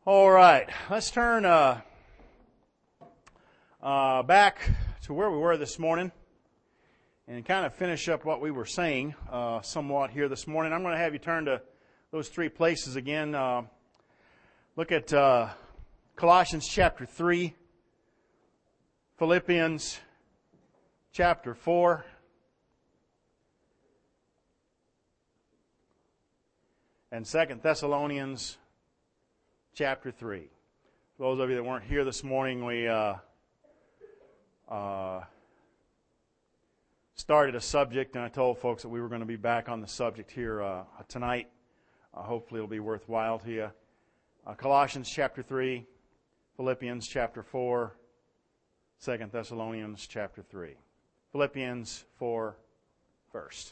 All right, let's turn back to where we were this morning and kind of finish up what we were saying somewhat here this morning. I'm going to have you turn to those three places again. Look at Colossians chapter 3, Philippians chapter 4, and 2 Thessalonians chapter 3. For those of you that weren't here this morning, we started a subject, and I told folks that we were going to be back on the subject here tonight. Hopefully it'll be worthwhile to you. Colossians chapter 3, Philippians chapter 4, 2 Thessalonians chapter 3. Philippians 4 first.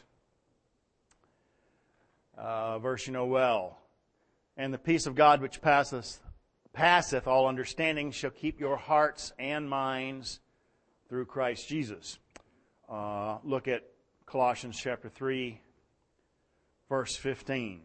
Verse you know well. And the peace of God which passeth all understanding shall keep your hearts and minds through Christ Jesus. Look at Colossians chapter 3, verse 15.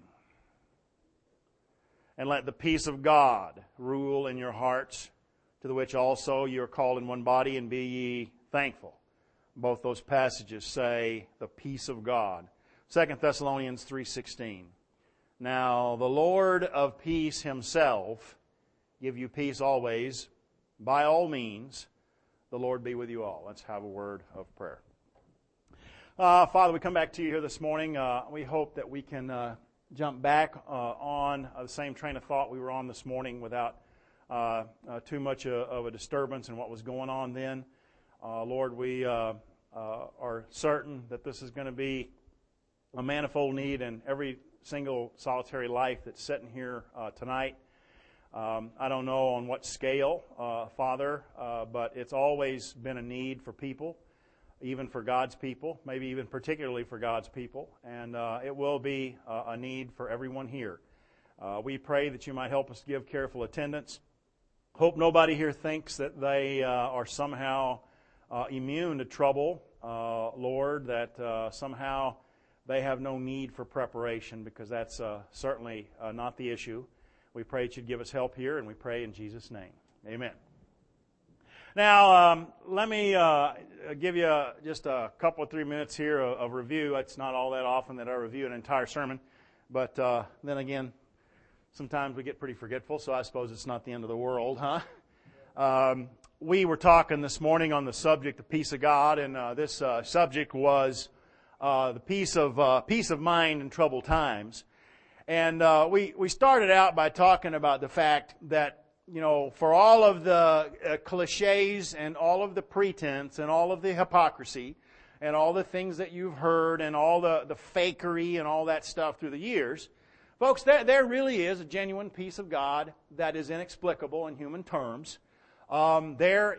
And let the peace of God rule in your hearts, to the which also you are called in one body, and be ye thankful. Both those passages say the peace of God. 2 Thessalonians 3:16. Now the Lord of peace himself give you peace always. By all means, the Lord be with you all. Let's have a word of prayer. Father, we come back to you here this morning. We hope that we can jump back on the same train of thought we were on this morning without too much of a disturbance in what was going on then. Lord, we are certain that this is going to be a manifold need in every single solitary life that's sitting here tonight. I don't know on what scale, Father, but it's always been a need for people, even for God's people, maybe even particularly for God's people, and it will be a need for everyone here. We pray that you might help us give careful attendance. Hope nobody here thinks that they are somehow immune to trouble, Lord, that somehow they have no need for preparation, because that's certainly not the issue. We pray that you'd give us help here, and we pray in Jesus' name. Amen. Now, let me give you just a couple of 3 minutes here of review. It's not all that often that I review an entire sermon, but then again, sometimes we get pretty forgetful, so I suppose it's not the end of the world, huh? We were talking this morning on the subject of peace of God, and this subject was the peace of mind in troubled times. And we started out by talking about the fact that, you know, for all of the cliches and all of the pretense and all of the hypocrisy and all the things that you've heard and all the fakery and all that stuff through the years, folks, there really is a genuine peace of God that is inexplicable in human terms. There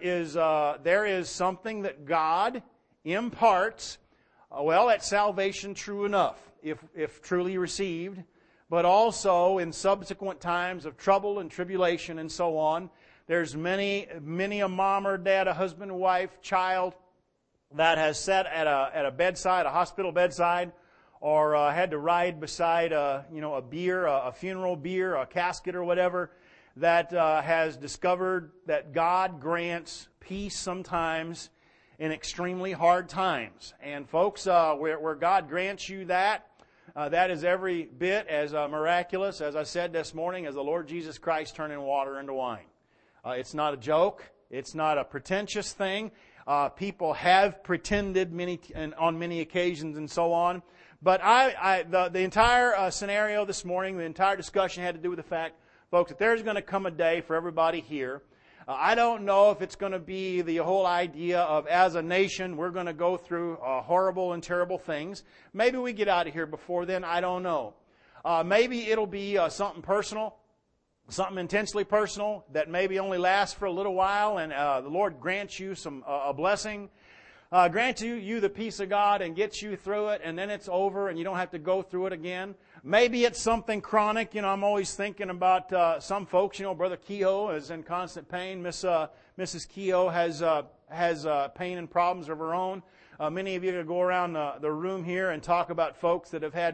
is something that God imparts. Well, at salvation, true enough, if truly received, but also in subsequent times of trouble and tribulation and so on. There's many a mom or dad, a husband, wife, child that has sat at a bedside, a hospital bedside, or had to ride beside a bier, a funeral bier, a casket or whatever, that has discovered that God grants peace sometimes in extremely hard times. And folks, where God grants you that is every bit as miraculous, as I said this morning, as the Lord Jesus Christ turning water into wine. It's not a joke. It's not a pretentious thing. People have pretended on many occasions and so on. But the entire scenario this morning, the entire discussion had to do with the fact, folks, that there's going to come a day for everybody here. I don't know if it's going to be the whole idea of, as a nation, we're going to go through horrible and terrible things. Maybe we get out of here before then. I don't know. Maybe it'll be something personal, something intensely personal that maybe only lasts for a little while, and the Lord grants you a blessing, grants you the peace of God and gets you through it, and then it's over and you don't have to go through it again. Maybe it's something chronic. I'm always thinking about some folks. Brother Kehoe is in constant pain. Mrs. Kehoe has pain and problems of her own. Many of you go around the room here and talk about folks that have had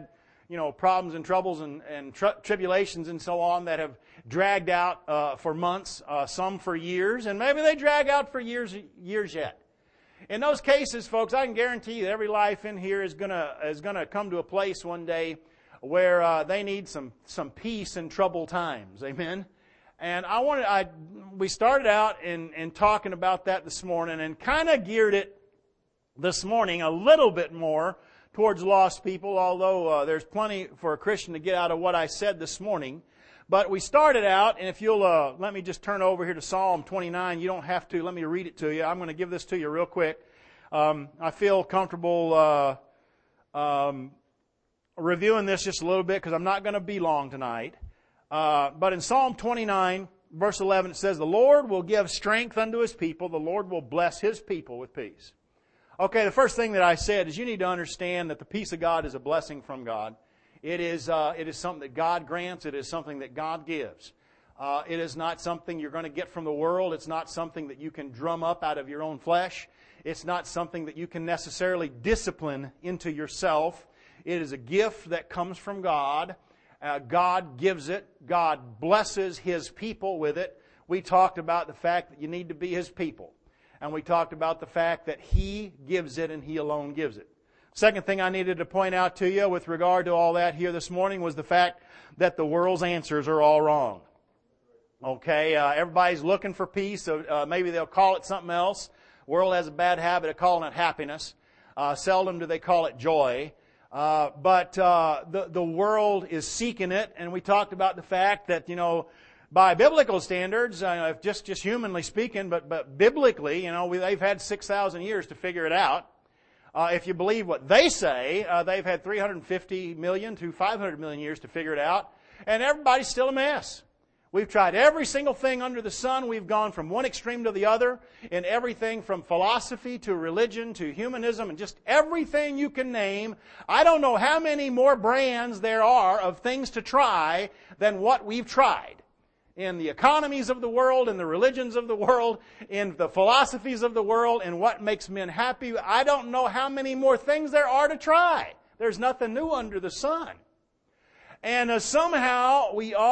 problems and troubles and tribulations and so on that have dragged out for months, some for years, and maybe they drag out for years yet. In those cases, folks, I can guarantee you that every life in here is gonna come to a place one day where they need some peace in troubled times. Amen. And we started out in talking about that this morning and kind of geared it this morning a little bit more towards lost people, although there's plenty for a Christian to get out of what I said this morning. But we started out, and if you'll let me just turn over here to Psalm 29. You don't have to. Let me read it to you. I'm going to give this to you real quick. I feel comfortable reviewing this just a little bit because I'm not going to be long tonight. But in Psalm 29, verse 11, it says, "The Lord will give strength unto His people. The Lord will bless His people with peace." Okay, the first thing that I said is you need to understand that the peace of God is a blessing from God. It is something that God grants. It is something that God gives. It is not something you're going to get from the world. It's not something that you can drum up out of your own flesh. It's not something that you can necessarily discipline into yourself. It is a gift that comes from God. God gives it. God blesses His people with it. We talked about the fact that you need to be His people. And we talked about the fact that He gives it and He alone gives it. Second thing I needed to point out to you with regard to all that here this morning was the fact that the world's answers are all wrong. Okay, everybody's looking for peace, so maybe they'll call it something else. The world has a bad habit of calling it happiness. Seldom do they call it joy. But the world is seeking it, and we talked about the fact that, by biblical standards, just humanly speaking, but biblically, they've had 6,000 years to figure it out. If you believe what they say, they've had 350 million to 500 million years to figure it out, and everybody's still a mess. We've tried every single thing under the sun. We've gone from one extreme to the other in everything from philosophy to religion to humanism and just everything you can name. I don't know how many more brands there are of things to try than what we've tried. In the economies of the world, in the religions of the world, in the philosophies of the world, in what makes men happy. I don't know how many more things there are to try. There's nothing new under the sun. And somehow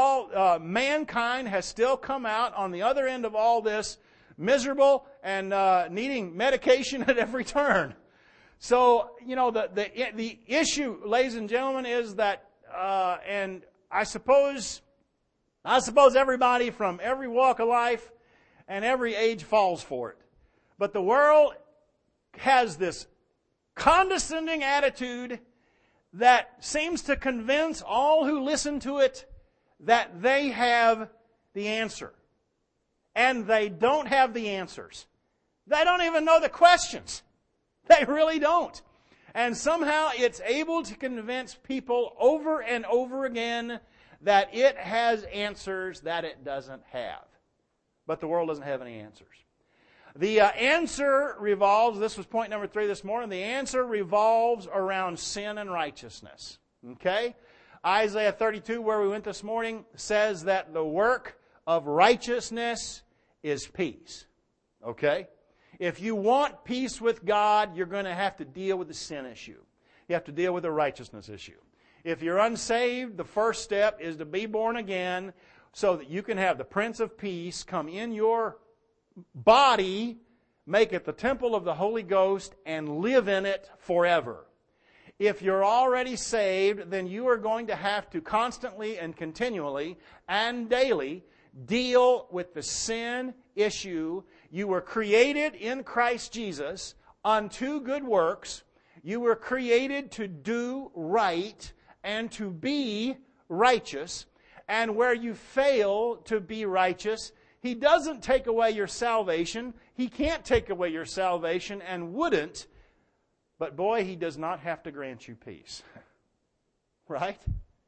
mankind has still come out on the other end of all this miserable and needing medication at every turn. So, the issue, ladies and gentlemen, is that, and I suppose everybody from every walk of life and every age falls for it. But the world has this condescending attitude that seems to convince all who listen to it that they have the answer. And they don't have the answers. They don't even know the questions. They really don't. And somehow it's able to convince people over and over again that it has answers that it doesn't have. But the world doesn't have any answers. The answer revolves, this was point number 3 this morning, the answer revolves around sin and righteousness. Okay? Isaiah 32, where we went this morning, says that the work of righteousness is peace. Okay? If you want peace with God, you're going to have to deal with the sin issue. You have to deal with the righteousness issue. If you're unsaved, the first step is to be born again so that you can have the Prince of Peace come in your body, make it the temple of the Holy Ghost, and live in it forever. If you're already saved, then you are going to have to constantly and continually and daily deal with the sin issue. You were created in Christ Jesus unto good works. You were created to do right and to be righteous. And where you fail to be righteous, He doesn't take away your salvation. He can't take away your salvation and wouldn't. But boy, He does not have to grant you peace. Right?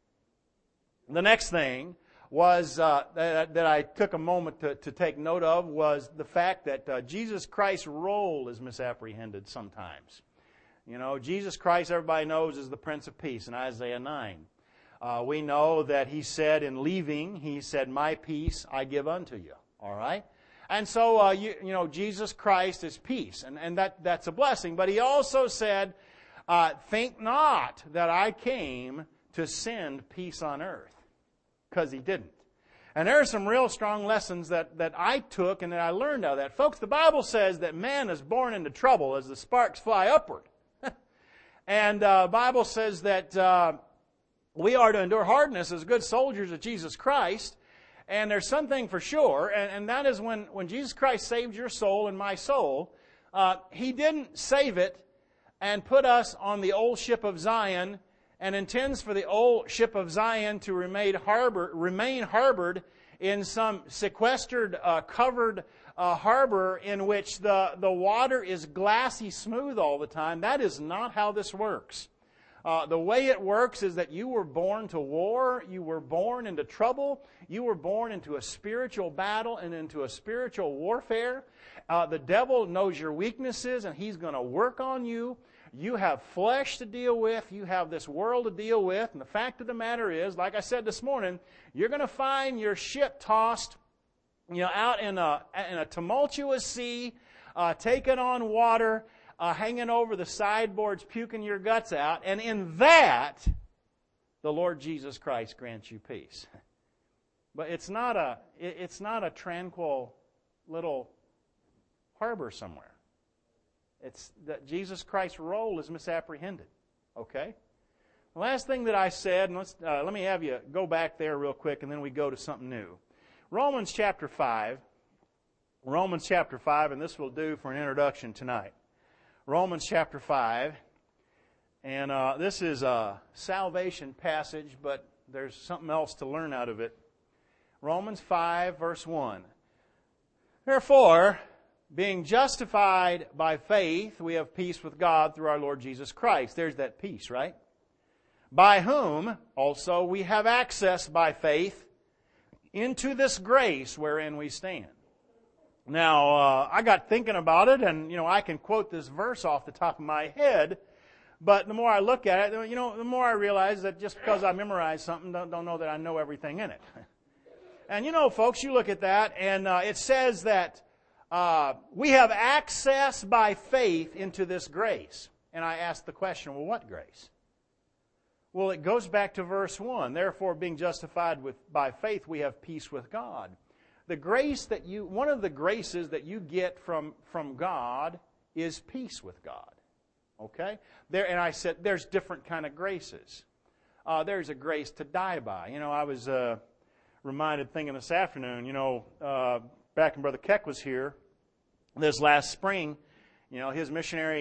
The next thing was that I took a moment to take note of was the fact that Jesus Christ's role is misapprehended sometimes. Jesus Christ, everybody knows, is the Prince of Peace in Isaiah 9. We know that He said in leaving, He said, "My peace I give unto you." All right? And so, Jesus Christ is peace, and that's a blessing. But He also said, "Think not that I came to send peace on earth, because He didn't. And there are some real strong lessons that I took and that I learned out of that. Folks, the Bible says that man is born into trouble as the sparks fly upward. And the Bible says that we are to endure hardness as good soldiers of Jesus Christ. And there's something for sure, and that is when Jesus Christ saved your soul and my soul, He didn't save it and put us on the old ship of Zion and intends for the old ship of Zion to remain harbored in some sequestered, covered harbor in which the water is glassy smooth all the time. That is not how this works. The way it works is that you were born to war, you were born into trouble, you were born into a spiritual battle and into a spiritual warfare. The devil knows your weaknesses and he's going to work on you. You have flesh to deal with. You have this world to deal with. And the fact of the matter is, like I said this morning, you're going to find your ship tossed, out in a tumultuous sea, taking on water, hanging over the sideboards, puking your guts out. And in that, the Lord Jesus Christ grants you peace. But it's not a tranquil little harbor somewhere. It's that Jesus Christ's role is misapprehended. Okay? The last thing that I said, and let me have you go back there real quick, and then we go to something new. Romans chapter 5, and this will do for an introduction tonight. Romans chapter 5, and this is a salvation passage, but there's something else to learn out of it. Romans 5, verse 1. Therefore, being justified by faith, we have peace with God through our Lord Jesus Christ. There's that peace, right? By whom also we have access by faith into this grace wherein we stand. Now, I got thinking about it, and, I can quote this verse off the top of my head, but the more I look at it, the more I realize that just because I memorize something, don't know that I know everything in it. And, folks, you look at that, and it says that we have access by faith into this grace. And I ask the question, well, what grace? Well, it goes back to verse 1. Therefore, being justified by faith, we have peace with God. The grace one of the graces that you get from God is peace with God. Okay? And I said, there's different kind of graces. There's a grace to die by. I was reminded thinking this afternoon, back when Brother Keck was here, this last spring, his missionary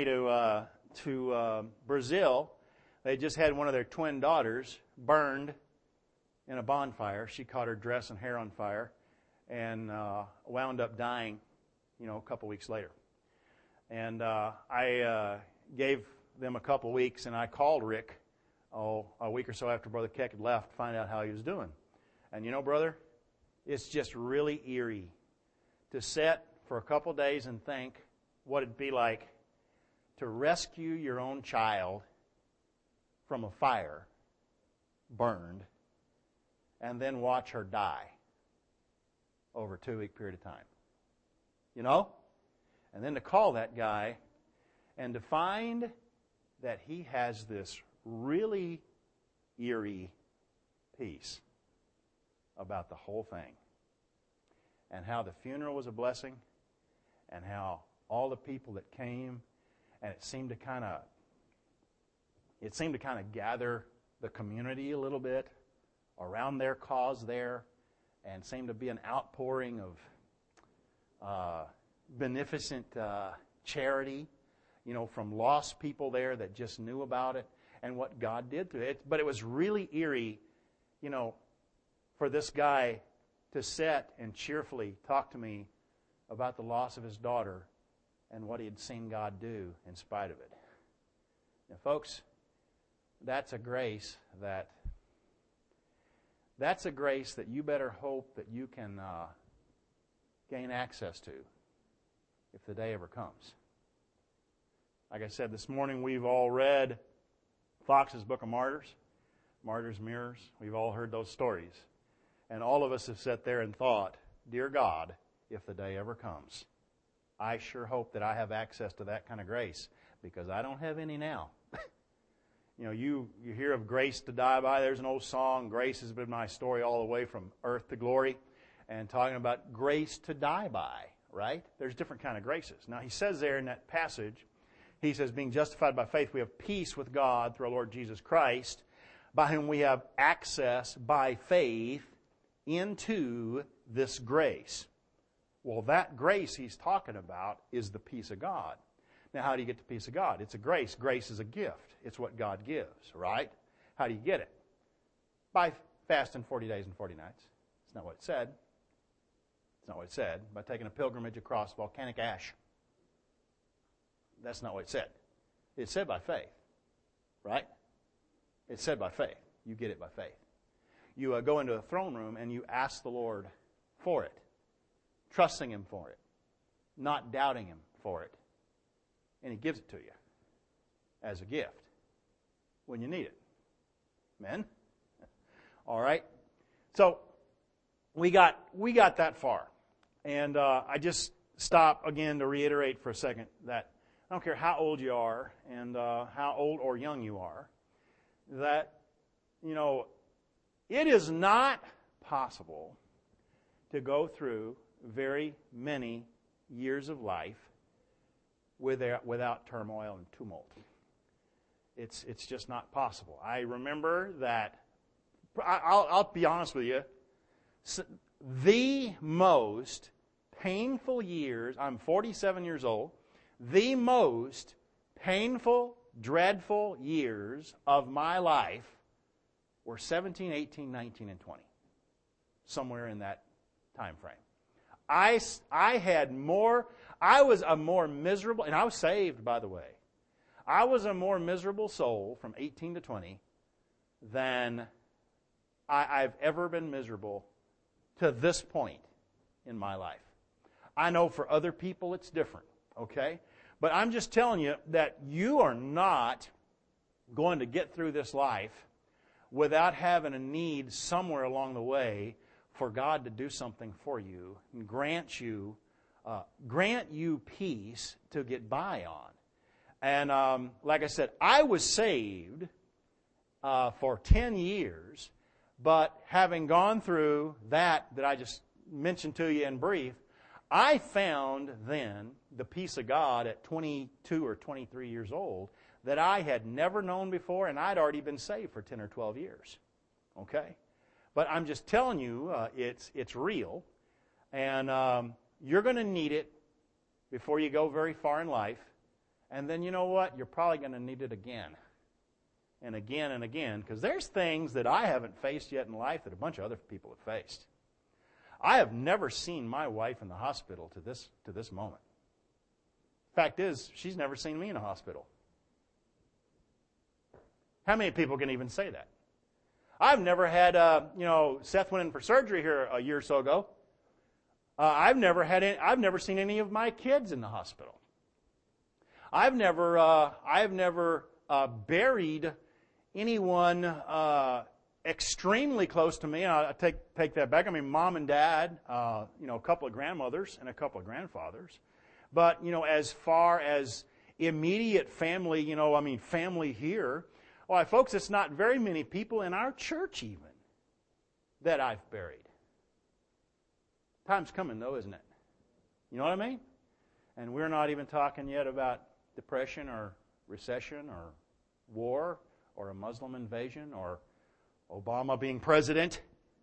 to Brazil, they just had one of their twin daughters burned in a bonfire. She caught her dress and hair on fire and wound up dying, a couple weeks later. And I gave them a couple weeks, and I called Rick a week or so after Brother Keck had left to find out how he was doing. And brother, it's just really eerie to sit for a couple days and think what it'd be like to rescue your own child from a fire, burned, and then watch her die over a 2-week period of time. And then to call that guy and to find that he has this really eerie peace about the whole thing. And how the funeral was a blessing, and how all the people that came, and it seemed to kind of gather the community a little bit around their cause there, and seemed to be an outpouring of beneficent charity, from lost people there that just knew about it and what God did to it. But it was really eerie, for this guy to sit and cheerfully talk to me about the loss of his daughter and what he had seen God do in spite of it. Now, folks, that's a grace that you better hope that you can gain access to if the day ever comes. Like I said this morning, we've all read Fox's Book of Martyrs, Martyrs' Mirrors. We've all heard those stories. And all of us have sat there and thought, dear God, if the day ever comes, I sure hope that I have access to that kind of grace, because I don't have any now. You hear of grace to die by. There's an old song, "Grace has been my story all the way from earth to glory," and talking about grace to die by, right? There's different kind of graces. Now, he says there in that passage, he says, being justified by faith, we have peace with God through our Lord Jesus Christ, by whom we have access by faith into this grace. Well, that grace he's talking about is the peace of God. Now, how do you get the peace of God? It's a grace. Grace is a gift. It's what God gives, right? How do you get it? By fasting 40 days and 40 nights. It's not what it said. It's not what it said. By taking a pilgrimage across volcanic ash. That's not what it said. It said by faith, right? It said by faith. You get it by faith. You go into a throne room and you ask the Lord for it, trusting Him for it, not doubting Him for it. And He gives it to you as a gift when you need it. Amen? All right? So, we got that far. And I just stop again to reiterate for a second that I don't care how old you are and how old or young you are, that, it is not possible to go through very many years of life without turmoil and tumult. It's just not possible. I remember that, I'll be honest with you, the most painful years, I'm 47 years old, the most painful, dreadful years of my life were 17, 18, 19, and 20. Somewhere in that time frame. I was a more miserable, and I was saved, by the way. I was a more miserable soul from 18 to 20 than I've ever been miserable to this point in my life. I know for other people it's different, okay? But I'm just telling you that you are not going to get through this life without having a need somewhere along the way for God to do something for you and grant you peace to get by on. And like I said, I was saved for 10 years, but having gone through that I just mentioned to you in brief, I found then the peace of God at 22 or 23 years old that I had never known before, and I'd already been saved for 10 or 12 years. Okay? But I'm just telling you, it's real, and you're going to need it before you go very far in life. And then you know what? You're probably going to need it again and again and again, because there's things that I haven't faced yet in life that a bunch of other people have faced. I have never seen my wife in the hospital to this moment. Fact is, she's never seen me in a hospital. How many people can even say that? I've never had, Seth went in for surgery here a year or so ago. I've never seen any of my kids in the hospital. I've never buried anyone extremely close to me. I take that back. I mean, mom and dad, a couple of grandmothers and a couple of grandfathers. But, as far as immediate family, family here, why, folks, it's not very many people in our church even that I've buried. Time's coming, though, isn't it? You know what I mean? And we're not even talking yet about depression or recession or war or a Muslim invasion or Obama being president.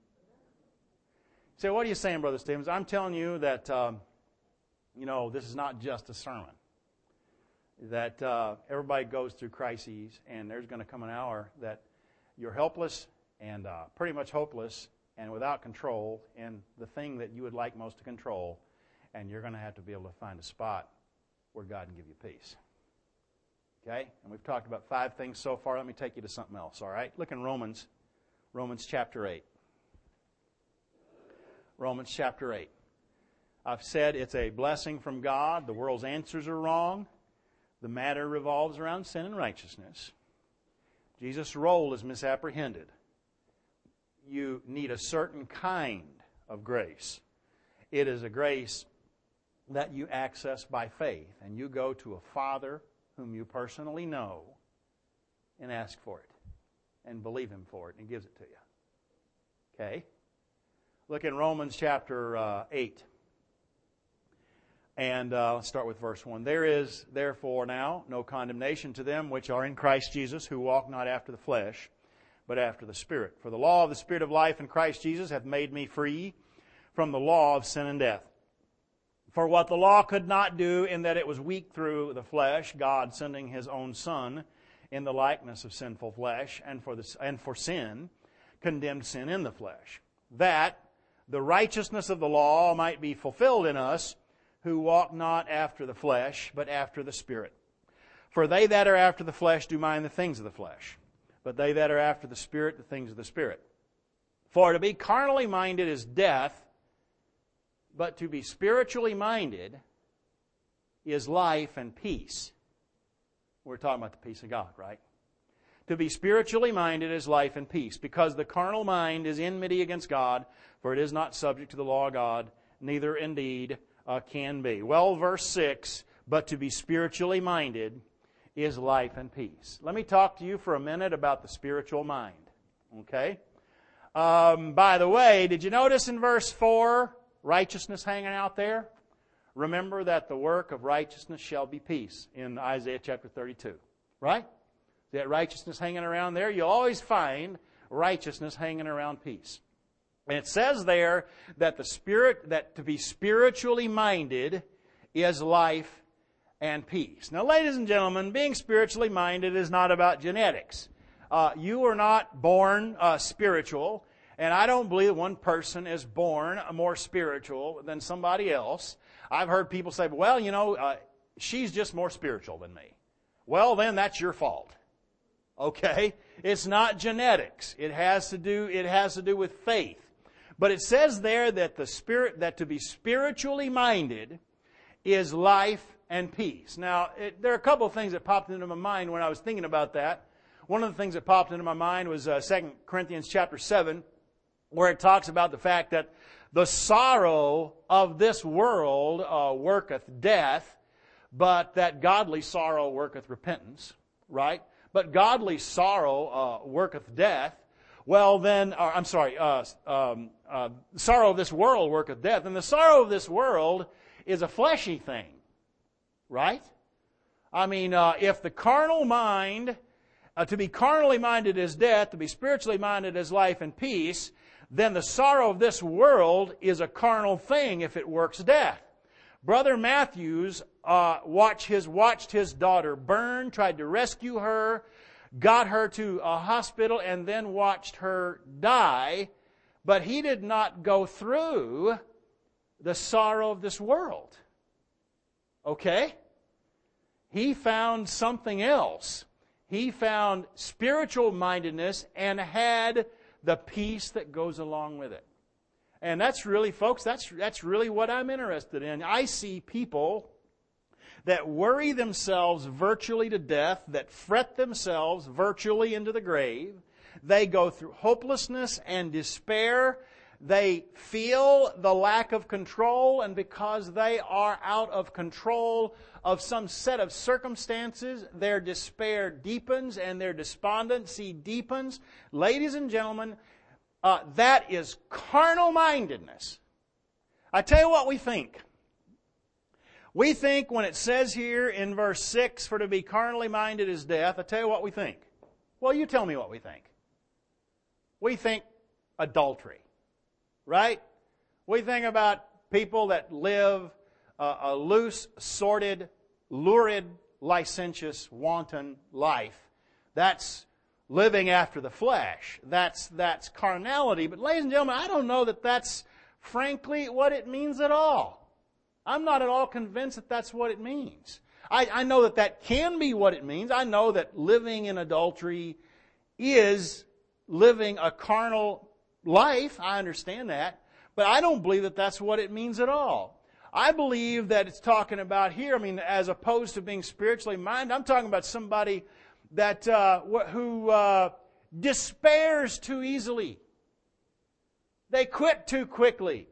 So what are you saying, Brother Stevens? I'm telling you that, this is not just a sermon. That everybody goes through crises, and there's going to come an hour that you're helpless and pretty much hopeless and without control in the thing that you would like most to control, and you're going to have to be able to find a spot where God can give you peace. Okay? And we've talked about 5 things so far. Let me take you to something else, all right? Look in Romans chapter 8. Romans chapter 8. I've said it's a blessing from God. The world's answers are wrong. The matter revolves around sin and righteousness. Jesus' role is misapprehended. You need a certain kind of grace. It is a grace that you access by faith, and you go to a Father whom you personally know, and ask for it and believe Him for it, and He gives it to you. Okay? Look in Romans chapter 8. And let's start with verse 1. There is therefore now no condemnation to them which are in Christ Jesus, who walk not after the flesh, but after the Spirit. For the law of the Spirit of life in Christ Jesus hath made me free from the law of sin and death. For what the law could not do, in that it was weak through the flesh, God sending His own Son in the likeness of sinful flesh, and for sin, condemned sin in the flesh, that the righteousness of the law might be fulfilled in us, who walk not after the flesh, but after the Spirit. For they that are after the flesh do mind the things of the flesh, but they that are after the Spirit, the things of the Spirit. For to be carnally minded is death, but to be spiritually minded is life and peace. We're talking about the peace of God, right? To be spiritually minded is life and peace, because the carnal mind is enmity against God, for it is not subject to the law of God, neither indeed can be. Well, verse 6, but to be spiritually minded is life and peace. Let me talk to you for a minute about the spiritual mind. Okay? By the way, did you notice in verse 4, righteousness hanging out there? Remember that the work of righteousness shall be peace in Isaiah chapter 32. Right? That righteousness hanging around there, you'll always find righteousness hanging around peace. And it says there that that to be spiritually minded is life and peace. Now, ladies and gentlemen, being spiritually minded is not about genetics. You were not born spiritual, and I don't believe that one person is born more spiritual than somebody else. I've heard people say, well, she's just more spiritual than me. Well, then that's your fault. Okay? It's not genetics. It has to do with faith. But it says there that that to be spiritually minded is life and peace. Now, there are a couple of things that popped into my mind when I was thinking about that. One of the things that popped into my mind was 2 Corinthians chapter 7, where it talks about the fact that the sorrow of this world worketh death, but that godly sorrow worketh repentance, right? But godly sorrow worketh death. Well, then, sorrow of this world worketh death. And the sorrow of this world is a fleshy thing, right? I mean, if the carnal mind, to be carnally minded is death, to be spiritually minded is life and peace, then the sorrow of this world is a carnal thing if it works death. Brother Matthews watched his daughter burn, tried to rescue her, got her to a hospital, and then watched her die. But he did not go through the sorrow of this world. Okay? He found something else. He found spiritual mindedness and had the peace that goes along with it. And that's really, folks, that's really what I'm interested in. I see people that worry themselves virtually to death, that fret themselves virtually into the grave. They go through hopelessness and despair. They feel the lack of control, and because they are out of control of some set of circumstances, their despair deepens and their despondency deepens. Ladies and gentlemen, that is carnal mindedness. I tell you what we think. We think when it says here in verse 6, for to be carnally minded is death, I tell you what we think. Well, you tell me what we think. We think adultery, right? We think about people that live a loose, sordid, lurid, licentious, wanton life. That's living after the flesh. That's carnality. But ladies and gentlemen, I don't know that that's frankly what it means at all. I'm not at all convinced that that's what it means. I know that can be what it means. I know that living in adultery is living a carnal life. I understand that. But I don't believe that that's what it means at all. I believe that it's talking about here, as opposed to being spiritually minded, I'm talking about somebody that who despairs too easily. They quit too quickly.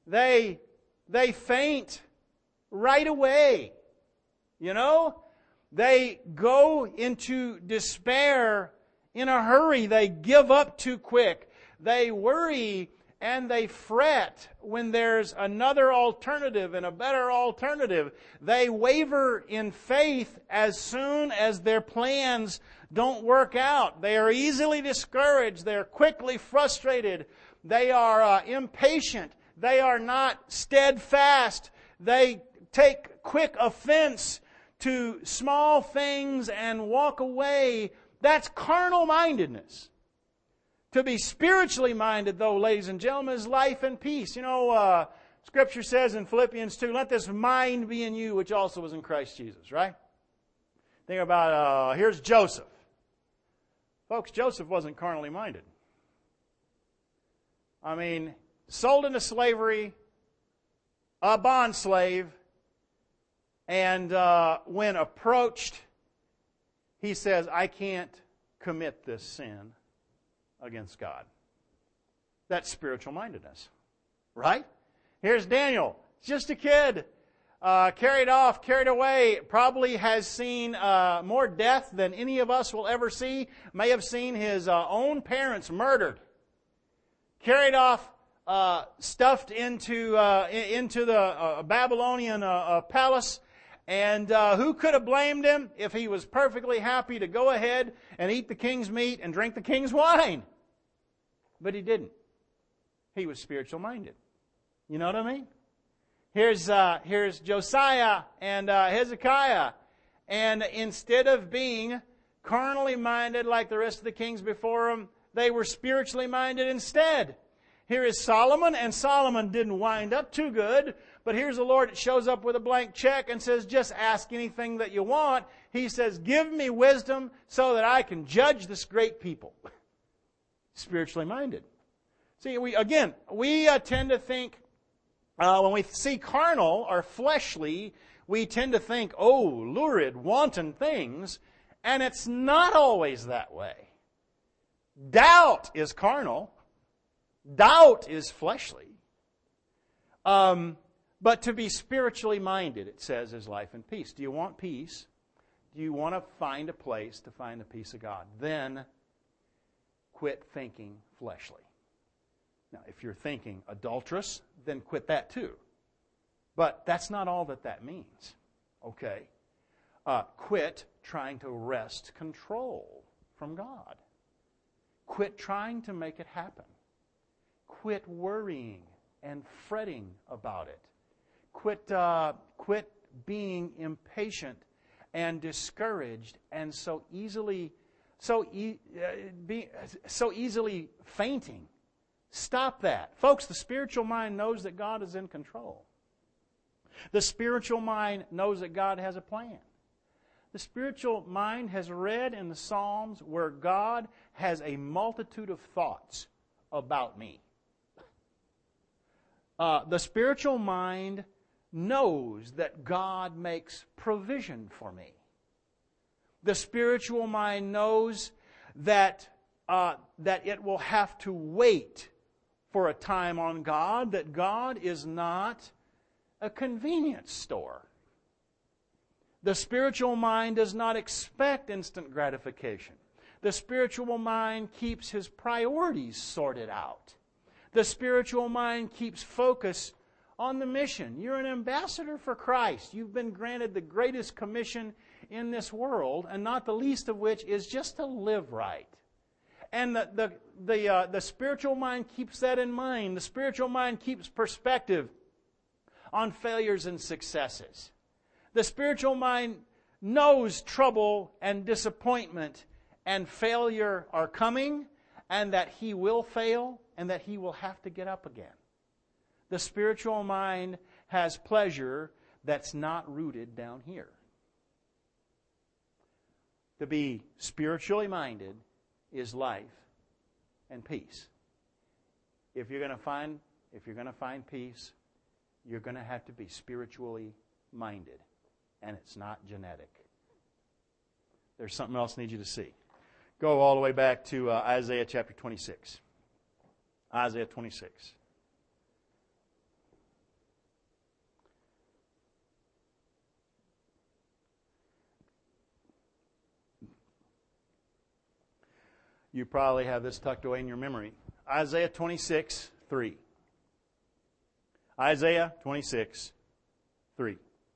They faint right away. They go into despair in a hurry. They give up too quick. They worry and they fret when there's another alternative and a better alternative. They waver in faith as soon as their plans don't work out. They are easily discouraged. They are quickly frustrated. They are impatient. They are not steadfast. They take quick offense to small things and walk away. That's carnal mindedness. To be spiritually minded, though, ladies and gentlemen, is life and peace. You know, Scripture says in Philippians 2, let this mind be in you, which also was in Christ Jesus, right? Think about, here's Joseph. Folks, Joseph wasn't carnally minded. I mean, sold into slavery, a bond slave, and when approached, he says, I can't commit this sin against God. That's spiritual mindedness, right? Here's Daniel, just a kid, carried off, carried away, probably has seen more death than any of us will ever see, may have seen his own parents murdered, carried off, stuffed into the Babylonian palace. And who could have blamed him if he was perfectly happy to go ahead and eat the king's meat and drink the king's wine? But he didn't. He was spiritual minded. You know what I mean? Here's Josiah and Hezekiah. And instead of being carnally minded like the rest of the kings before him, they were spiritually minded instead. Here is Solomon, and Solomon didn't wind up too good. But here's the Lord that shows up with a blank check and says, just ask anything that you want. He says, give me wisdom so that I can judge this great people. Spiritually minded. See, we tend to think, when we see carnal or fleshly, we tend to think, oh, lurid, wanton things. And it's not always that way. Doubt is carnal. Doubt is fleshly. But to be spiritually minded, it says, is life and peace. Do you want peace? Do you want to find a place to find the peace of God? Then quit thinking fleshly. Now, if you're thinking adulterous, then quit that too. But that's not all that means. Okay? Quit trying to wrest control from God. Quit trying to make it happen. Quit worrying and fretting about it. Quit being impatient and discouraged and so easily fainting. Stop that. Folks, the spiritual mind knows that God is in control. The spiritual mind knows that God has a plan. The spiritual mind has read in the Psalms where God has a multitude of thoughts about me. The spiritual mind knows that God makes provision for me. The spiritual mind knows that it will have to wait for a time on God, that God is not a convenience store. The spiritual mind does not expect instant gratification. The spiritual mind keeps his priorities sorted out. The spiritual mind keeps focus on the mission. You're an ambassador for Christ. You've been granted the greatest commission in this world, and not the least of which is just to live right. And the spiritual mind keeps that in mind. The spiritual mind keeps perspective on failures and successes. The spiritual mind knows trouble and disappointment and failure are coming, and that he will fail, and that he will have to get up again. The spiritual mind has pleasure that's not rooted down here. To be spiritually minded is life and peace. If you're going to find peace, you're going to have to be spiritually minded, and it's not genetic. There's something else I need you to see. Go all the way back to Isaiah chapter 26. Isaiah 26. You probably have this tucked away in your memory. Isaiah 26:3. Isaiah 26:3.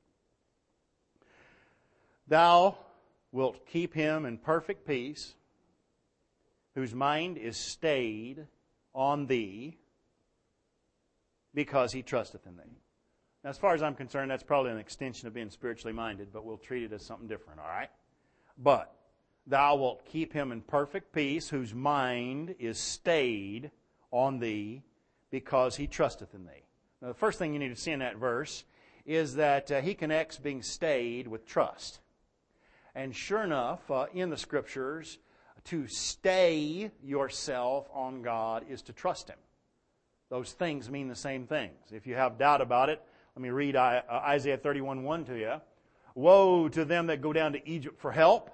Thou wilt keep him in perfect peace, whose mind is stayed on thee, because he trusteth in thee. Now, as far as I'm concerned, that's probably an extension of being spiritually minded, but we'll treat it as something different, all right? But thou wilt keep him in perfect peace, whose mind is stayed on thee, because he trusteth in thee. Now, the first thing you need to see in that verse is that he connects being stayed with trust. And sure enough, in the Scriptures, to stay yourself on God is to trust Him. Those things mean the same things. If you have doubt about it, let me read Isaiah 31:1 to you. Woe to them that go down to Egypt for help,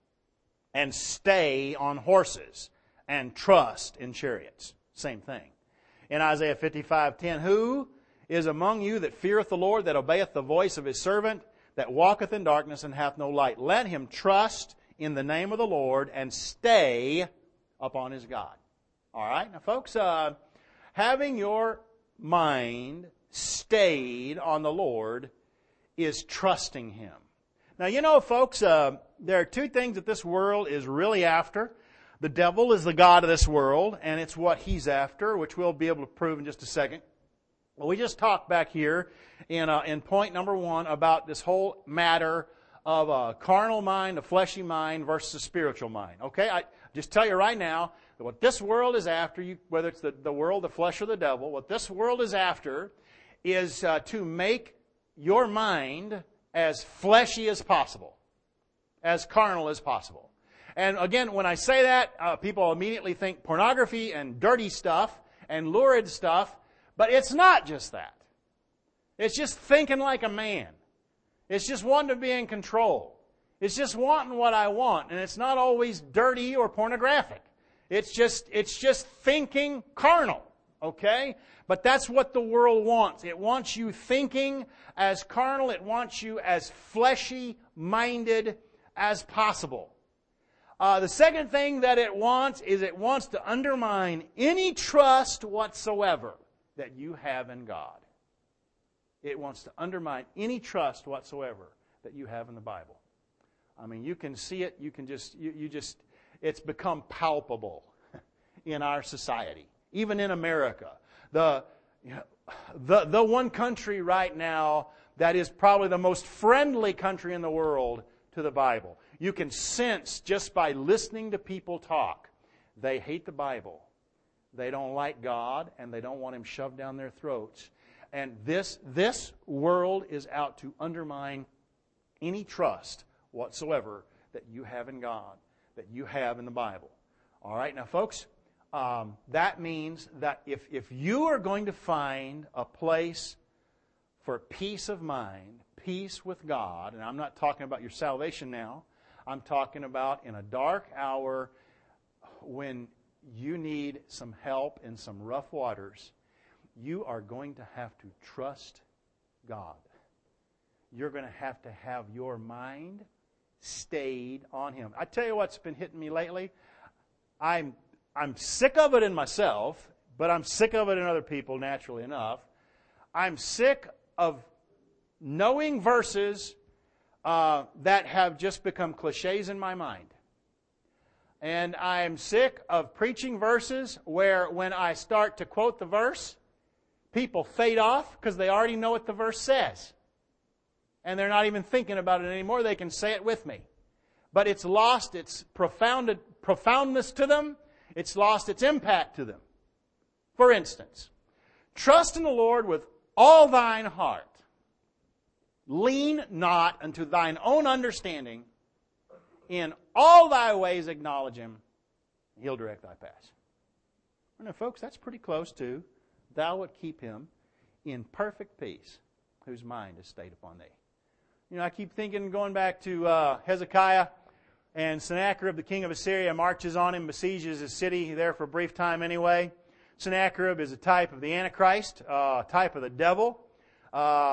and stay on horses, and trust in chariots. Same thing. In Isaiah 55:10, who is among you that feareth the Lord, that obeyeth the voice of His servant, that walketh in darkness and hath no light? Let him trust in the name of the Lord and stay upon his God. All right? Now, folks, having your mind stayed on the Lord is trusting Him. Now, you know, folks, there are two things that this world is really after. The devil is the god of this world, and it's what he's after, which we'll be able to prove in just a second. Well, we just talked back here in point number 1 about this whole matter of a carnal mind, a fleshy mind versus a spiritual mind. Okay, I just tell you right now that what this world is after, whether it's the world, the flesh, or the devil, what this world is after is to make your mind as fleshy as possible, as carnal as possible. And again, when I say that, people immediately think pornography and dirty stuff and lurid stuff, but it's not just that. It's just thinking like a man. It's just wanting to be in control. It's just wanting what I want, and it's not always dirty or pornographic. It's just thinking carnal, okay? But that's what the world wants. It wants you thinking as carnal. It wants you as fleshy-minded as possible. The second thing that it wants is it wants to undermine any trust whatsoever that you have in God. It wants to undermine any trust whatsoever that you have in the Bible. I mean, you can see it. You can just, it's become palpable in our society, even in America. The one country right now that is probably the most friendly country in the world to the Bible. You can sense just by listening to people talk, they hate the Bible. They don't like God, and they don't want Him shoved down their throats. And this world is out to undermine any trust whatsoever that you have in God, that you have in the Bible. All right, now folks, that means that if you are going to find a place for peace of mind, peace with God, and I'm not talking about your salvation now, I'm talking about in a dark hour when you need some help in some rough waters, you are going to have to trust God. You're going to have your mind stayed on Him. I tell you what's been hitting me lately. I'm sick of it in myself, but I'm sick of it in other people, naturally enough. I'm sick of knowing verses that have just become cliches in my mind. And I'm sick of preaching verses where when I start to quote the verse, people fade off because they already know what the verse says. And they're not even thinking about it anymore. They can say it with me. But it's lost its profoundness to them. It's lost its impact to them. For instance, trust in the Lord with all thine heart. Lean not unto thine own understanding. In all thy ways acknowledge Him. He'll direct thy paths. Now, folks, that's pretty close to thou wilt keep him in perfect peace, whose mind is stayed upon thee. You know, I keep thinking, going back to Hezekiah, and Sennacherib, the king of Assyria, marches on him, besieges his city there for a brief time anyway. Sennacherib is a type of the Antichrist, type of the devil.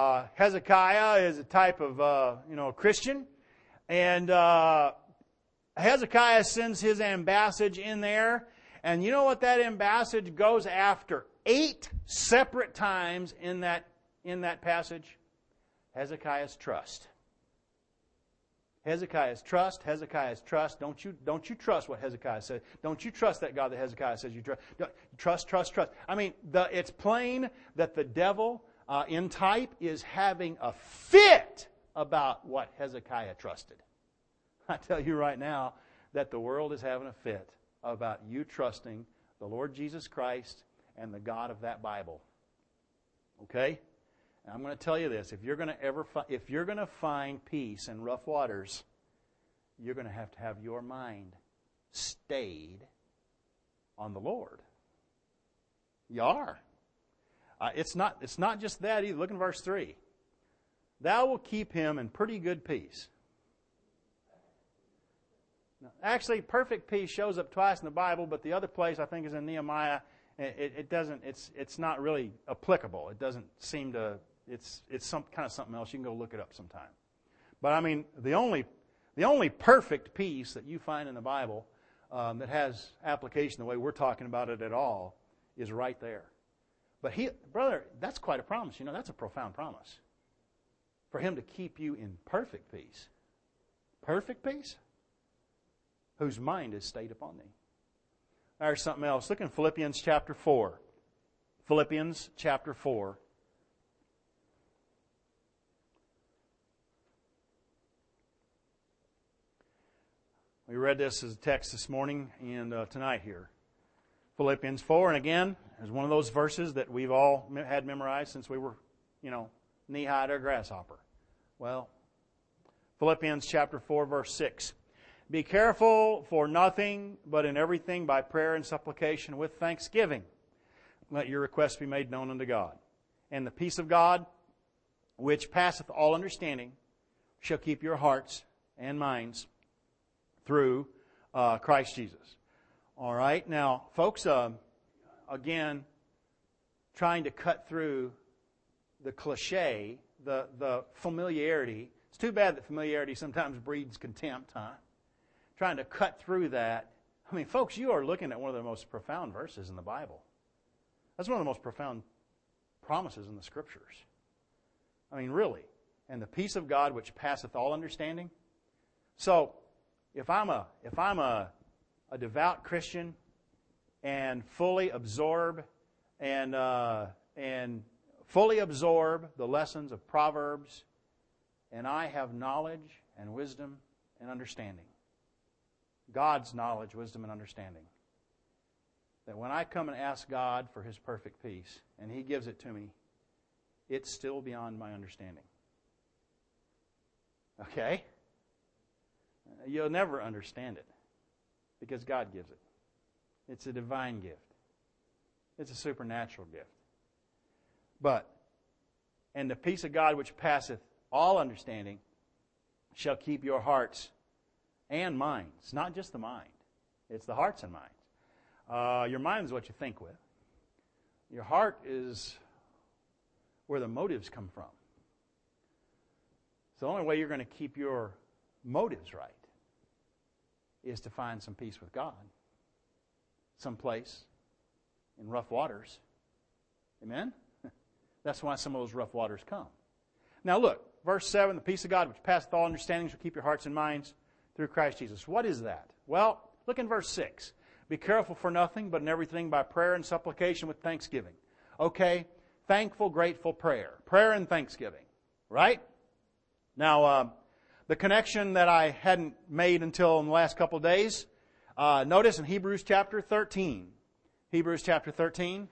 Hezekiah is a type of, a Christian. And Hezekiah sends his ambassage in there, and you know what that ambassage goes after 8 separate times in that passage? Hezekiah's trust. Hezekiah's trust, Hezekiah's trust. Don't you trust what Hezekiah said. Don't you trust that God that Hezekiah says you trust. Trust. I mean, it's plain that the devil in type is having a fit about what Hezekiah trusted. I tell you right now that the world is having a fit about you trusting the Lord Jesus Christ and the God of that Bible. Okay? And I'm going to tell you this: if you're going to find peace in rough waters, you're going to have your mind stayed on the Lord. You are. It's not just that either. Look in verse 3. Thou will keep him in pretty good peace. Now, actually, perfect peace shows up twice in the Bible, but the other place I think is in Nehemiah. It's not really applicable. It doesn't seem to. It's some kind of something else. You can go look it up sometime. But I mean, the only perfect peace that you find in the Bible that has application the way we're talking about it at all is right there. But brother, that's quite a promise. You know, that's a profound promise. For Him to keep you in perfect peace. Perfect peace? Whose mind is stayed upon thee. There's something else. Look in Philippians chapter 4. Philippians chapter 4. We read this as a text this morning and tonight here. Philippians 4, and again, is one of those verses that we've all had memorized since we were, knee-high to a grasshopper. Well, Philippians chapter 4, verse 6. Be careful for nothing, but in everything by prayer and supplication with thanksgiving. Let your requests be made known unto God. And the peace of God, which passeth all understanding, shall keep your hearts and minds through Christ Jesus. All right, now, folks, again, trying to cut through the cliche, the familiarity. It's too bad that familiarity sometimes breeds contempt, huh? Trying to cut through that. I mean, folks, you are looking at one of the most profound verses in the Bible. That's one of the most profound promises in the Scriptures. I mean, really. And the peace of God which passeth all understanding. So, if I'm a devout Christian and fully absorb the lessons of Proverbs, and I have knowledge and wisdom and understanding, God's knowledge, wisdom, and understanding, that when I come and ask God for His perfect peace, and He gives it to me, it's still beyond my understanding. Okay? You'll never understand it, because God gives it. It's a divine gift. It's a supernatural gift. And the peace of God which passeth all understanding shall keep your hearts and minds. Not just the mind. It's the hearts and minds. Your mind is what you think with. Your heart is where the motives come from. So the only way you're going to keep your motives right is to find some peace with God. Someplace in rough waters. Amen? That's why some of those rough waters come. Now look, verse 7, the peace of God which passeth all understanding shall keep your hearts and minds through Christ Jesus. What is that? Well, look in verse 6. Be careful for nothing, but in everything by prayer and supplication with thanksgiving. Okay, thankful, grateful prayer. Prayer and thanksgiving. Right? Now, the connection that I hadn't made until in the last couple of days, notice in Hebrews chapter 13. Hebrews chapter 13.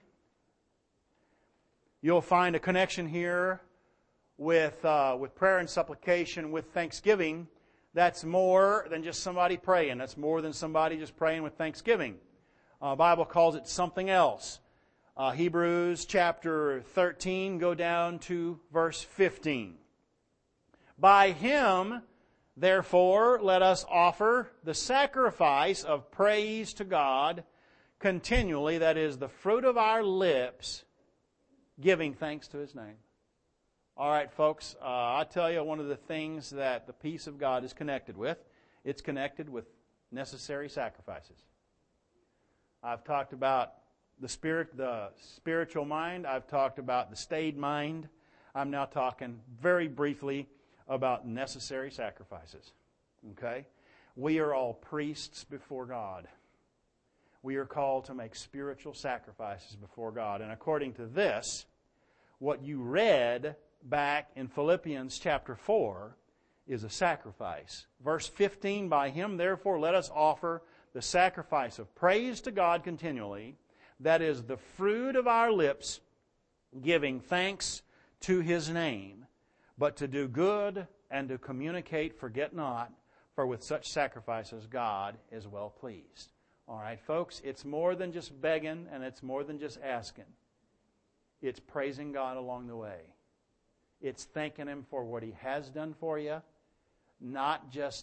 You'll find a connection here with prayer and supplication with thanksgiving. That's more than just somebody praying. That's more than somebody just praying with thanksgiving. Bible calls it something else. Hebrews chapter 13, go down to verse 15. By Him, therefore, let us offer the sacrifice of praise to God continually, that is, the fruit of our lips, giving thanks to His name. All right, folks, I tell you, one of the things that the peace of God is connected with, it's connected with necessary sacrifices. I've talked about the spiritual mind. I've talked about the stayed mind. I'm now talking very briefly about necessary sacrifices. Okay? We are all priests before God. We are called to make spiritual sacrifices before God. And according to this, what you read back in Philippians chapter 4 is a sacrifice. Verse 15, by Him therefore let us offer the sacrifice of praise to God continually, that is the fruit of our lips, giving thanks to His name. But to do good and to communicate, forget not, for with such sacrifices God is well pleased. All right, folks, it's more than just begging and it's more than just asking. It's praising God along the way. It's thanking Him for what He has done for you, not just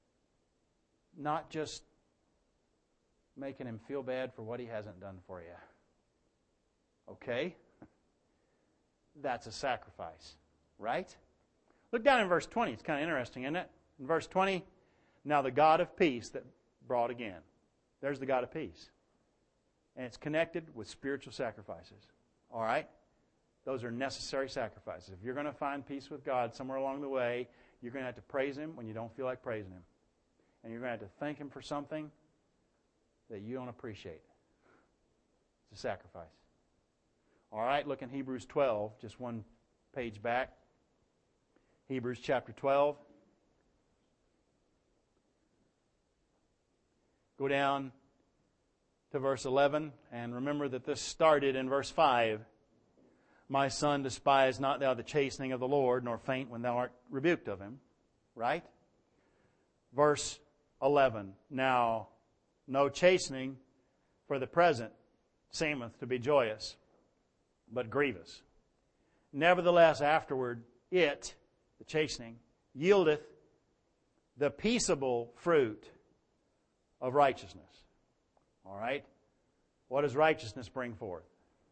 making Him feel bad for what He hasn't done for you. Okay? That's a sacrifice, right? Look down in verse 20. It's kind of interesting, isn't it? In verse 20, now the God of peace that brought again. There's the God of peace. And it's connected with spiritual sacrifices. All right? Those are necessary sacrifices. If you're going to find peace with God somewhere along the way, you're going to have to praise Him when you don't feel like praising Him. And you're going to have to thank Him for something that you don't appreciate. It's a sacrifice. All right, look in Hebrews 12, just one page back. Hebrews chapter 12. Go down to verse 11, and remember that this started in verse 5. My son, despise not thou the chastening of the Lord, nor faint when thou art rebuked of Him. Right? Verse 11. Now, no chastening for the present seemeth to be joyous, but grievous. Nevertheless, afterward, it, the chastening, yieldeth the peaceable fruit of righteousness. All right? What does righteousness bring forth?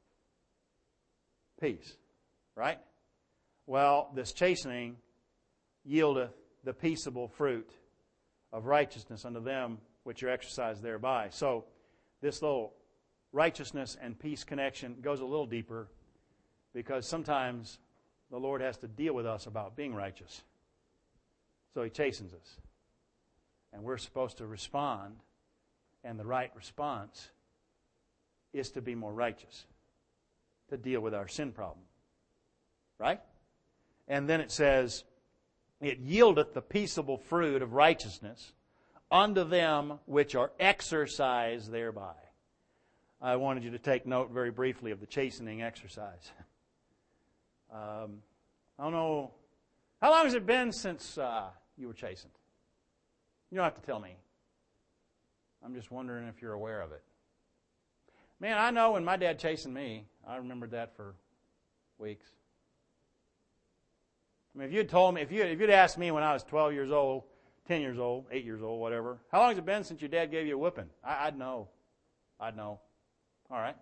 Peace. Right? Well, this chastening yieldeth the peaceable fruit of righteousness unto them which are exercised thereby. So, this little righteousness and peace connection goes a little deeper, because sometimes the Lord has to deal with us about being righteous. So He chastens us. And we're supposed to respond, and the right response is to be more righteous, to deal with our sin problem. Right? And then it says, it yieldeth the peaceable fruit of righteousness unto them which are exercised thereby. I wanted you to take note very briefly of the chastening exercise. I don't know, how long has it been since you were chastened? You don't have to tell me. I'm just wondering if you're aware of it. Man, I know when my dad chastened me, I remembered that for weeks. I mean, if you'd told me, if you'd asked me when I was 12 years old, 10 years old, 8 years old, whatever, how long has it been since your dad gave you a whipping? I'd know. I'd know. All right.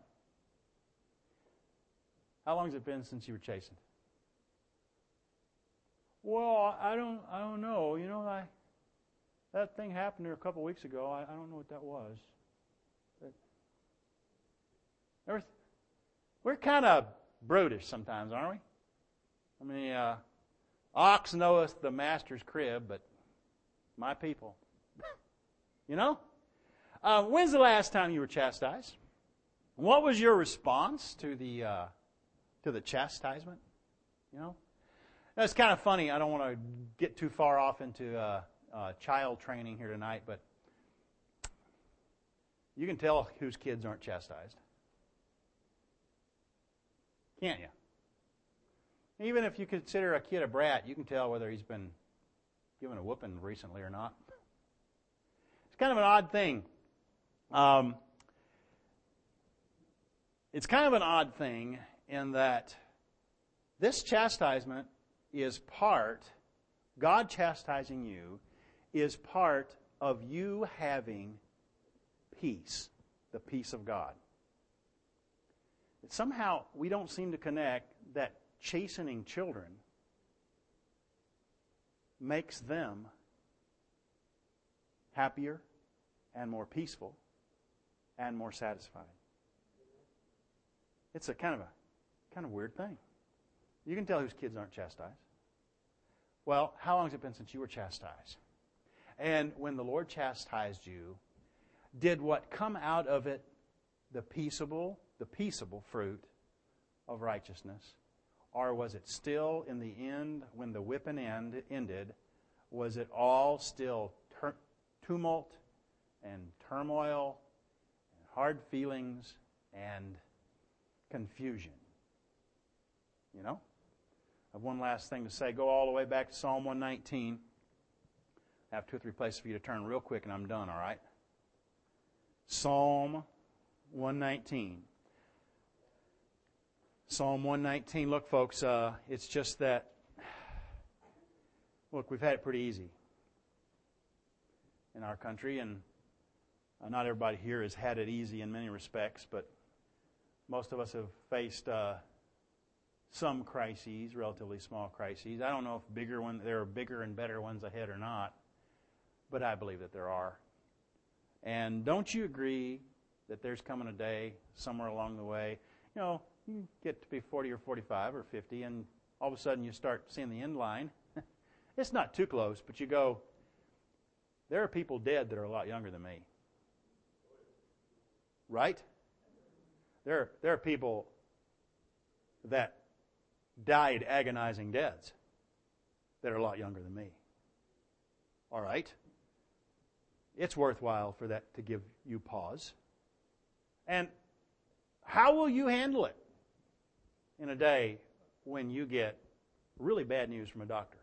How long has it been since you were chastened? Well, I don't know. You know, that thing happened here a couple weeks ago. I don't know what that was. But we're kind of brutish sometimes, aren't we? I mean, ox knoweth the master's crib, but my people. You know? When's the last time you were chastised? What was your response to the chastisement? You know? It's kind of funny. I don't want to get too far off into child training here tonight, but you can tell whose kids aren't chastised. Can't you? Even if you consider a kid a brat, you can tell whether he's been given a whooping recently or not. It's kind of an odd thing. It's kind of an odd thing in that this chastisement is part, God chastising you, is part of you having peace, the peace of God. Somehow we don't seem to connect that chastening children makes them happier, and more peaceful and more satisfying. It's a kind of weird thing. You can tell whose kids aren't chastised. Well, how long has it been since you were chastised? And when the Lord chastised you, did what come out of it the peaceable fruit of righteousness? Or was it still, in the end, when the whipping ended, was it all still tumult and turmoil and hard feelings and confusion? You know? I have one last thing to say. Go all the way back to Psalm 119. I have 2 or 3 places for you to turn real quick and I'm done, all right? Psalm 119. Psalm 119. Look, folks, it's just that, look, we've had it pretty easy in our country, and not everybody here has had it easy in many respects, but most of us have faced some crises, relatively small crises. I don't know if there are bigger and better ones ahead or not, but I believe that there are. And don't you agree that there's coming a day somewhere along the way, you get to be 40 or 45 or 50, and all of a sudden you start seeing the end line. It's not too close, but you go, there are people dead that are a lot younger than me. Right? There are people that died agonizing deaths that are a lot younger than me. All right? It's worthwhile for that to give you pause. And how will you handle it in a day when you get really bad news from a doctor?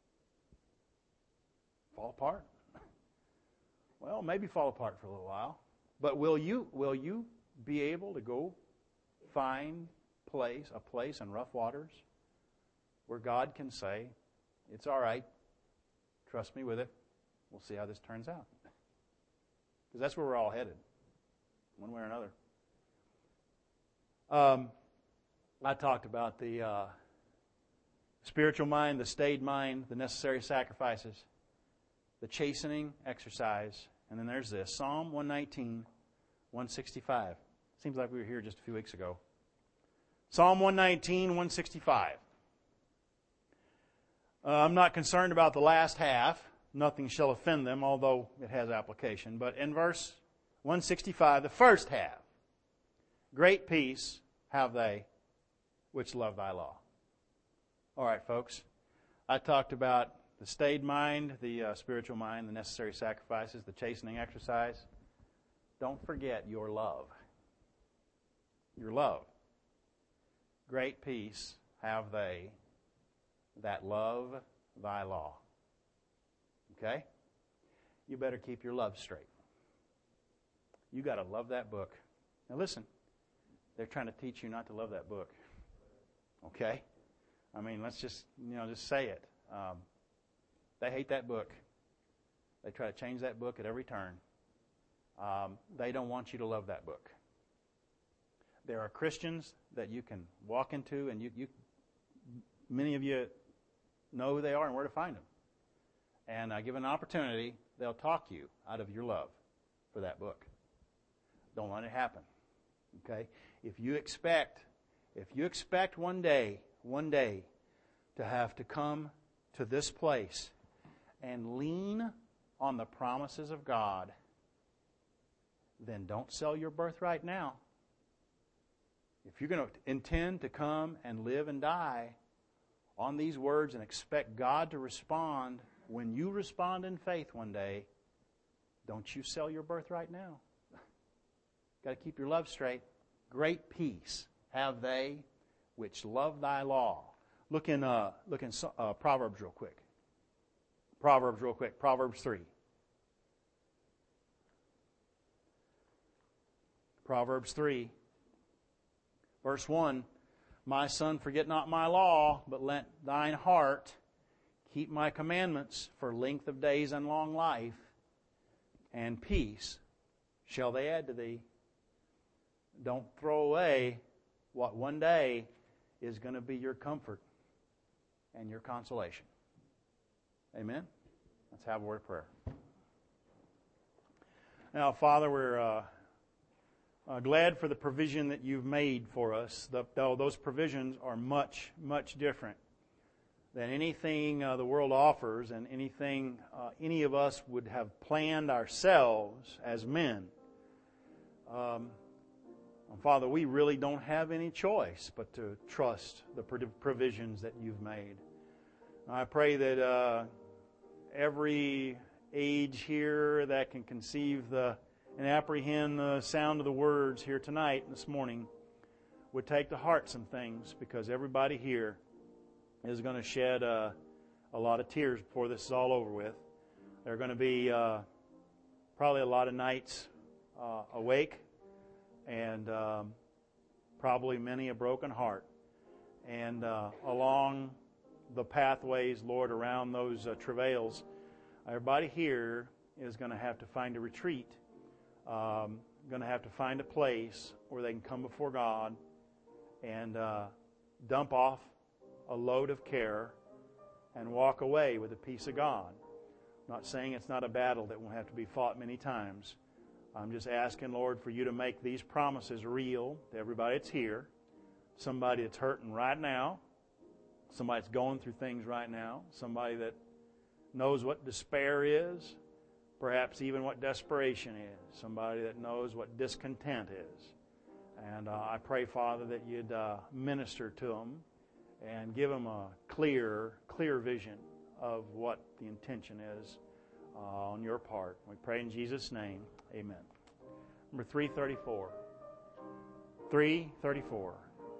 Fall apart? Well, maybe fall apart for a little while. But will you be able to go find a place in rough waters where God can say, it's all right, trust me with it, we'll see how this turns out? Because that's where we're all headed, one way or another. I talked about the spiritual mind, the stayed mind, the necessary sacrifices, the chastening exercise, and then there's this, Psalm 119, 165. Seems like we were here just a few weeks ago. Psalm 119, 165. I'm not concerned about the last half. Nothing shall offend them, although it has application. But in verse 165, the first half, great peace have they which love thy law. All right, folks. I talked about the stayed mind, the spiritual mind, the necessary sacrifices, the chastening exercise. Don't forget your love. Your love. Great peace have they that love thy law. Okay? You better keep your love straight. You got to love that book. Now listen, they're trying to teach you not to love that book. Okay? I mean, let's just say it. They hate that book. They try to change that book at every turn. They don't want you to love that book. There are Christians that you can walk into, and you many of you know who they are and where to find them. And given an opportunity, they'll talk you out of your love for that book. Don't let it happen. Okay? If you expect one day to have to come to this place and lean on the promises of God, then don't sell your birthright now. If you're going to intend to come and live and die on these words and expect God to respond when you respond in faith one day, don't you sell your birthright now. Got to keep your love straight. Great peace have they which love thy law. Look in Proverbs real quick. Proverbs 3. Proverbs 3, verse 1. My son, forget not my law, but let thine heart keep my commandments, for length of days and long life, and peace shall they add to thee. Don't throw away what one day is going to be your comfort and your consolation. Amen? Let's have a word of prayer. Now, Father, we're glad for the provision that you've made for us, though those provisions are much, much different than anything the world offers and anything any of us would have planned ourselves as men. Father, we really don't have any choice but to trust the provisions that you've made. I pray that every age here that can conceive and apprehend the sound of the words here tonight and this morning would take to heart some things, because everybody here is going to shed a lot of tears before this is all over with. There are going to be probably a lot of nights awake, and probably many a broken heart. And along the pathways, Lord, around those travails, everybody here is going to have to find a retreat, going to have to find a place where they can come before God and dump off a load of care and walk away with the peace of God. I'm not saying it's not a battle that won't have to be fought many times. I'm just asking, Lord, for you to make these promises real to everybody that's here. Somebody that's hurting right now. Somebody that's going through things right now. Somebody that knows what despair is. Perhaps even what desperation is. Somebody that knows what discontent is. And I pray, Father, that you'd minister to them and give them a clear vision of what the intention is on your part. We pray in Jesus' name. Amen. Number 334. 334.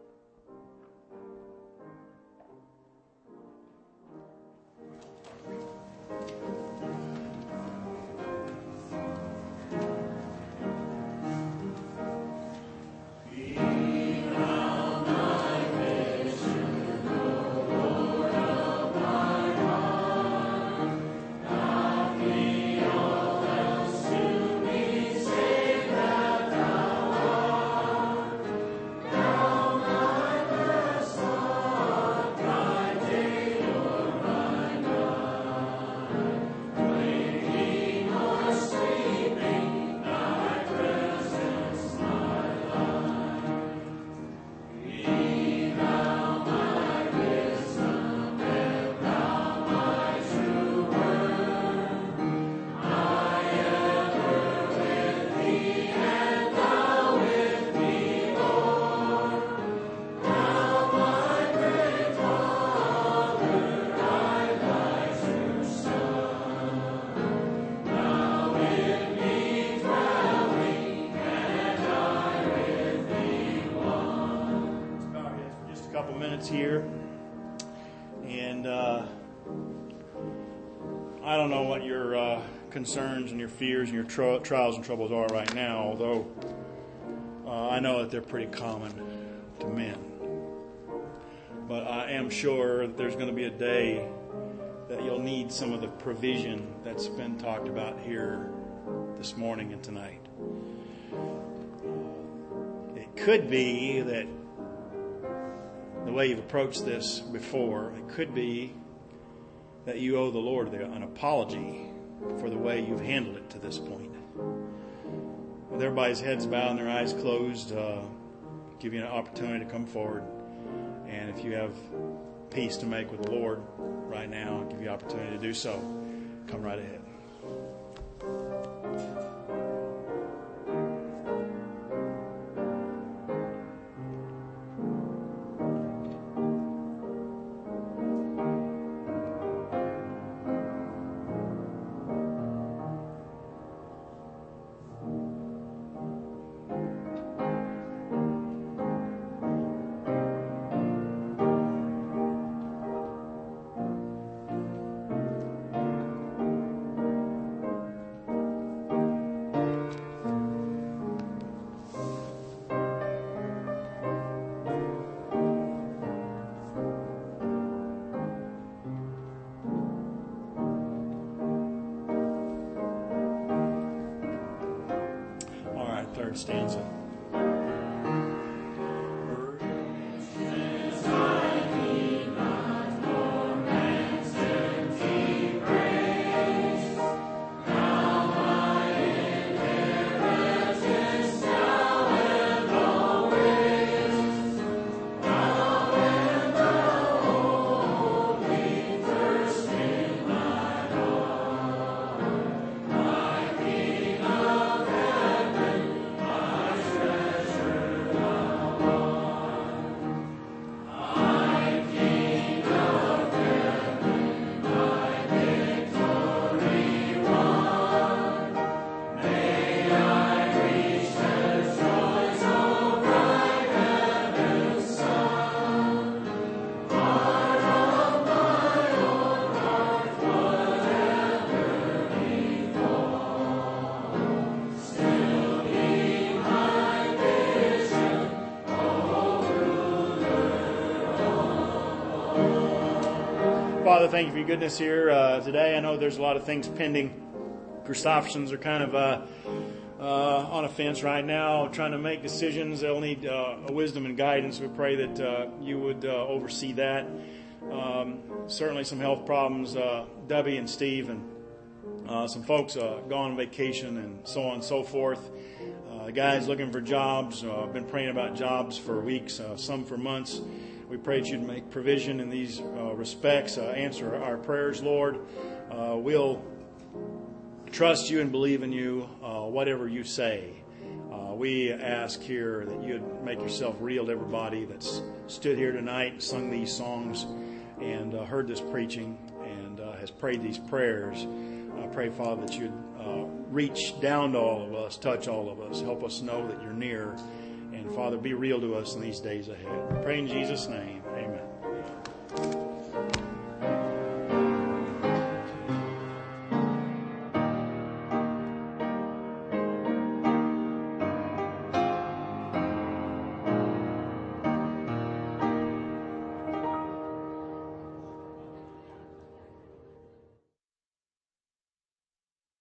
Here, and I don't know what your concerns and your fears and your trials and troubles are right now, although I know that they're pretty common to men. But I am sure that there's going to be a day that you'll need some of the provision that's been talked about here this morning and tonight. It could be that the way you've approached this before, it could be that you owe the Lord an apology for the way you've handled it to this point. With everybody's heads bowed and their eyes closed, give you an opportunity to come forward. And if you have peace to make with the Lord right now, I'll give you an opportunity to do so. Come right ahead. Third stanza. Father, thank you for your goodness here today. I know there's a lot of things pending. Christoffersons are kind of on a fence right now, trying to make decisions. They'll need wisdom and guidance. We pray that you would oversee that. Certainly some health problems. Debbie and Steve and some folks gone on vacation and so on and so forth. Guys looking for jobs. I've been praying about jobs for weeks, some for months. We pray that you'd make provision in these respects. Answer our prayers, Lord. We'll trust you and believe in you, whatever you say. We ask here that you'd make yourself real to everybody that's stood here tonight, sung these songs, and heard this preaching, and has prayed these prayers. I pray, Father, that you'd reach down to all of us, touch all of us, help us know that you're near. And, Father, be real to us in these days ahead. We pray in Jesus' name.